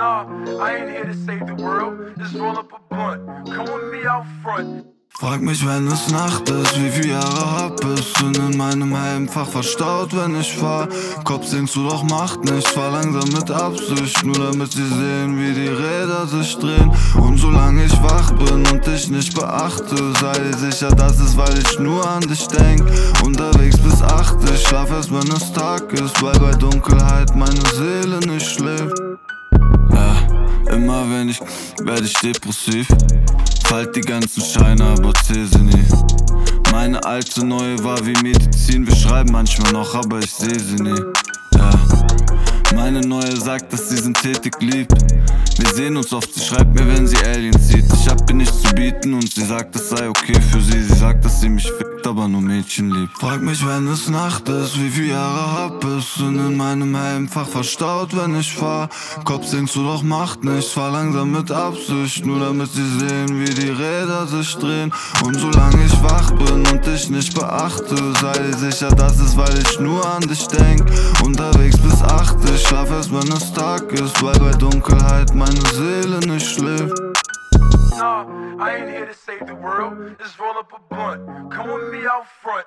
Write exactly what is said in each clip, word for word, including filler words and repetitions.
Nah, I ain't here to save the world. Just roll up a blunt. Come with me out front. Frag mich, wenn es Nacht ist, wie viele Jahre hab ich? Bin in meinem Helmfach verstaut, wenn ich fahr. Kopf singst du doch, macht nicht, fahr langsam mit Absicht, nur damit sie sehen, wie die Räder sich drehen. Und solange ich wach bin und dich nicht beachte, sei dir sicher, das ist, weil ich nur an dich denk. Unterwegs bis acht, ich schlaf erst, wenn es Tag ist, weil bei Dunkelheit meine Seele nicht schläft. Ja, immer wenn ich, werd ich depressiv. Halt die ganzen Scheine, aber zähl sie nie. Meine alte neue war wie Medizin. Wir schreiben manchmal noch, aber ich seh sie nie. Ja. Meine neue sagt, dass sie synthetik liebt. Wir sehen uns oft, sie schreibt mir, wenn sie Aliens sieht. Ich hab ihr nichts zu bieten und sie sagt, es sei okay für sie. Sie sagt, dass sie mich fickt, aber nur Mädchen liebt. Frag mich, wenn es Nacht ist, wie viele Jahre hab ich? Bin in meinem Helmfach verstaut, wenn ich fahr. Kopf singst du doch, macht nicht, fahr langsam mit Absicht, nur damit sie sehen, wie die Räder sich drehen. Und solange ich wach bin und dich nicht beachte, sei dir sicher, das ist, weil ich nur an dich denk. Unterwegs bis acht, ich schlaf erst, wenn es Tag ist, weil bei Dunkelheit meine Seele nicht schläft. Nah, I ain't here to save the world. Just roll up a blunt. Come with me out front.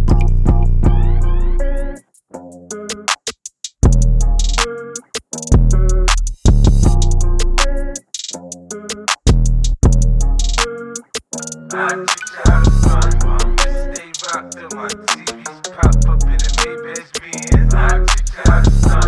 I teach you how to sun. Stay rocked till my T Vs pop up in the Maybach Benz. I teach you how to sun.